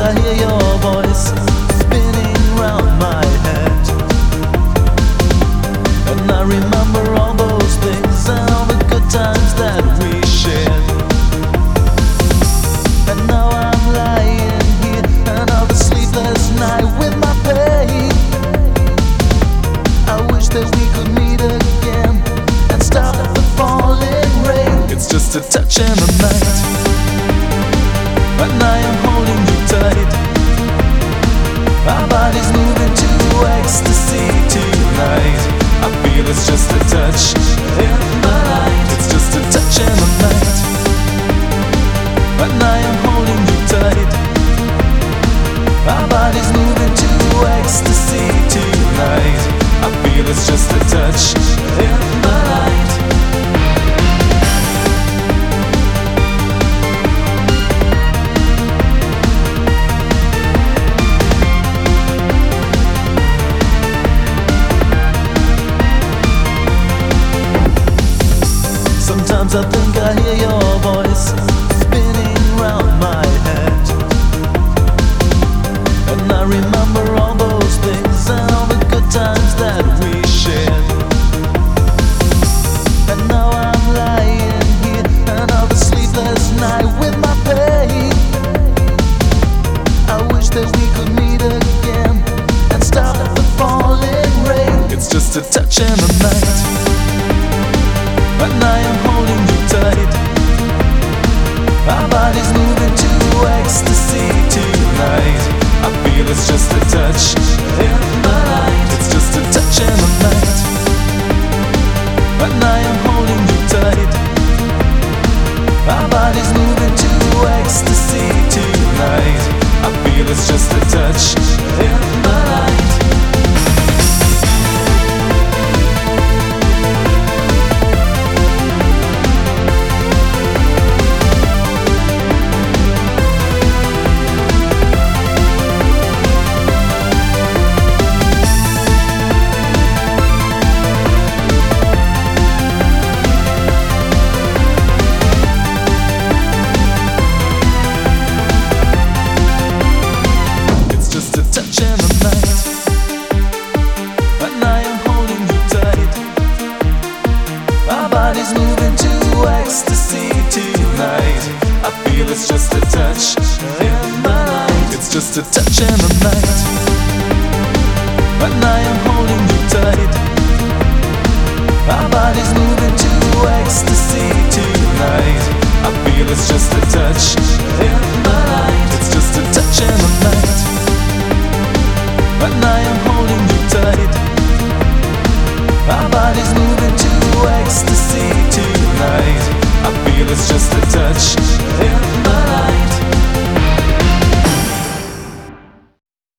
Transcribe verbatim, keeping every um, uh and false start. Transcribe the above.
I hear your voice spinning round my head, and I remember all those things and all the good times that we shared. And now I'm lying here another sleepless night with my pain. I wish that we could meet again and stop the falling rain. It's just a touch in the night, and I am holding you tight. Our bodies moving to ecstasy tonight. I feel it's just a touch in the night. It's just a touch in the night, and I am holding you tight. Our bodies moving to ecstasy tonight. I feel it's just a touch in the night. Sometimes I think I hear your voice spinning round my head, and I remember all those things and all the good times that we shared. And now I'm lying here another sleepless night with my pain. I wish that we could meet again and stop the falling rain. It's just a touch in the night, and I am holding you tight. Our bodies moving to ecstasy tonight. I feel it's just a touch in the night. It's just a touch in the night, and I am holding you tight. Our bodies moving to ecstasy tonight. I feel it's just a touch in the night. Bodies moving to ecstasy tonight. I feel it's just a touch in the night. It's just a touch in the night, and I am